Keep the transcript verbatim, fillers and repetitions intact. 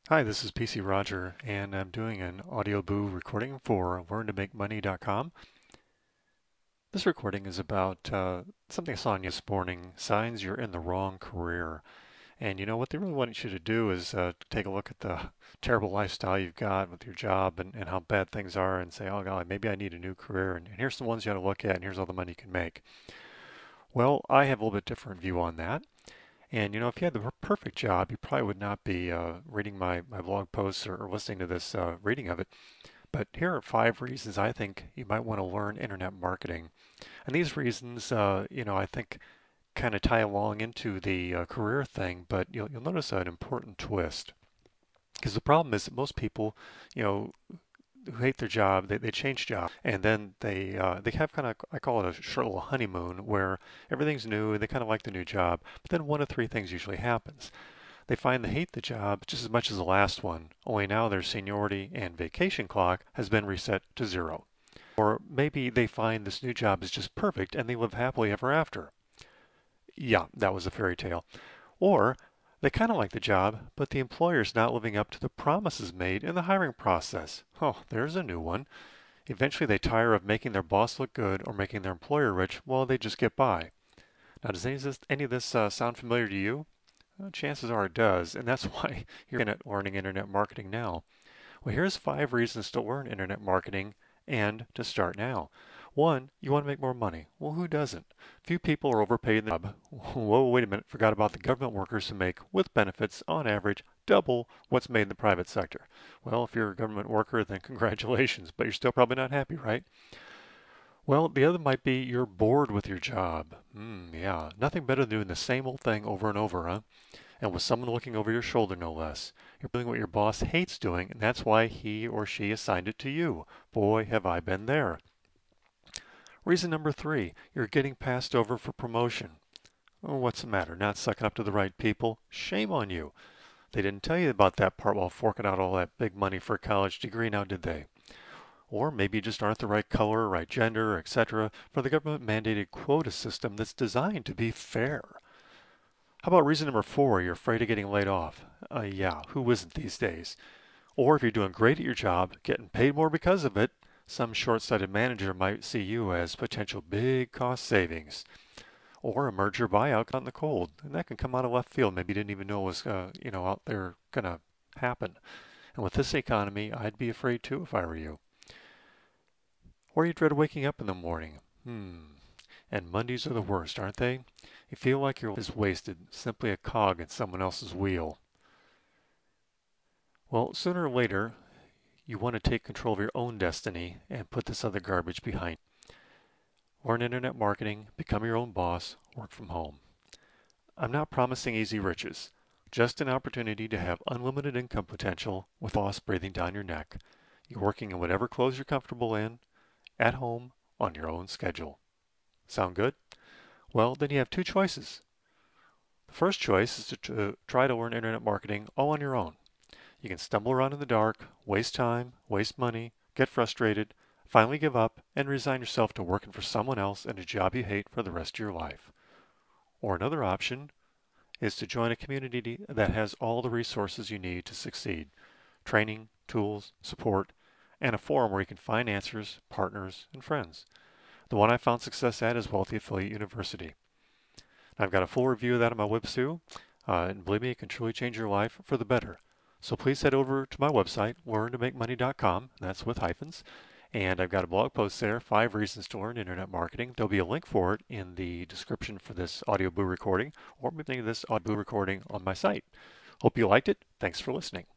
Hi, this is P C Roger, and I'm doing an Audioboo recording for learn to make money dot com. This recording is about uh, something I saw on this morning, signs you're in the wrong career. And you know what they really want you to do is uh, take a look at the terrible lifestyle you've got with your job and, and how bad things are and say, oh God, maybe I need a new career. And, and here's the ones you got to look at, and here's all the money you can make. Well, I have a little bit different view on that. And you know, if you had the perfect job, you probably would not be uh, reading my, my blog posts or, or listening to this uh, reading of it. But here are five reasons I think you might want to learn internet marketing. And these reasons, uh, you know, I think kind of tie along into the uh, career thing, but you'll, you'll notice an important twist. Because the problem is that most people, you know, who hate their job, they, they change job, and then they uh, they have kind of, I call it a short little honeymoon where everything's new and they kind of like the new job. But then one of three things usually happens. They find they hate the job just as much as the last one, only now their seniority and vacation clock has been reset to zero. Or maybe they find this new job is just perfect and they live happily ever after. Yeah, that was a fairy tale. Or they kind of like the job, but the employer's not living up to the promises made in the hiring process. Oh, there's a new one. Eventually they tire of making their boss look good or making their employer rich while they just get by. Now, does any of this, any of this uh, sound familiar to you? Well, chances are it does, and that's why you're in at learning internet marketing now. Well, here's five reasons to learn internet marketing and to start now. One, you want to make more money. Well, who doesn't? Few people are overpaid in the job. Whoa, wait a minute, forgot about the government workers who make, with benefits, on average, double what's made in the private sector. Well, if you're a government worker, then congratulations, but you're still probably not happy, right? Well, the other might be you're bored with your job. Hmm, yeah, nothing better than doing the same old thing over and over, huh? And with someone looking over your shoulder, no less. You're doing what your boss hates doing, and that's why he or she assigned it to you. Boy, have I been there. Reason number three, you're getting passed over for promotion. Oh, what's the matter? Not sucking up to the right people? Shame on you. They didn't tell you about that part while forking out all that big money for a college degree, now did they? Or maybe you just aren't the right color, right gender, et cetera for the government mandated quota system that's designed to be fair. How about reason number four? You're afraid of getting laid off. Uh, yeah, who isn't these days? Or if you're doing great at your job, getting paid more because of it, some short-sighted manager might see you as potential big cost savings. Or a merger buyout out in the cold, and that can come out of left field. Maybe you didn't even know was, uh, you know, out there gonna happen. And with this economy, I'd be afraid too if I were you. Or you dread waking up in the morning. Hmm. And Mondays are the worst, aren't they? You feel like your life is wasted, simply a cog in someone else's wheel. Well, sooner or later, you want to take control of your own destiny and put this other garbage behind. Learn internet marketing, become your own boss, work from home. I'm not promising easy riches, just an opportunity to have unlimited income potential with a boss breathing down your neck. You're working in whatever clothes you're comfortable in, at home, on your own schedule. Sound good? Well, then you have two choices. The first choice is to, to try to learn internet marketing all on your own. You can stumble around in the dark, waste time, waste money, get frustrated, finally give up, and resign yourself to working for someone else in a job you hate for the rest of your life. Or another option is to join a community that has all the resources you need to succeed: training, tools, support, and a forum where you can find answers, partners, and friends. The one I found success at is Wealthy Affiliate University. I've got a full review of that on my website, uh, and believe me, it can truly change your life for the better. So please head over to my website, learn to make money dot com, that's with hyphens, and I've got a blog post there, five reasons to learn internet marketing. There'll be a link for it in the description for this Audioboo recording, or maybe this Audioboo recording on my site. Hope you liked it. Thanks for listening.